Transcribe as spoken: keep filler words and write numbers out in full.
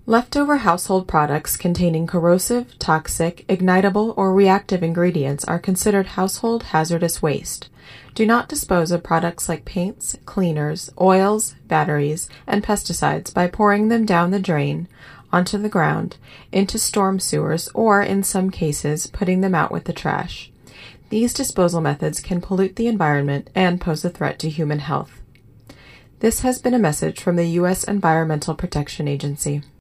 Leftover household products containing corrosive, toxic, ignitable, or reactive ingredients are considered household hazardous waste. Do not dispose of products like paints, cleaners, oils, batteries, and pesticides by pouring them down the drain, onto the ground, into storm sewers, or, in some cases, putting them out with the trash. These disposal methods can pollute the environment and pose a threat to human health. This has been a message from the U S Environmental Protection Agency.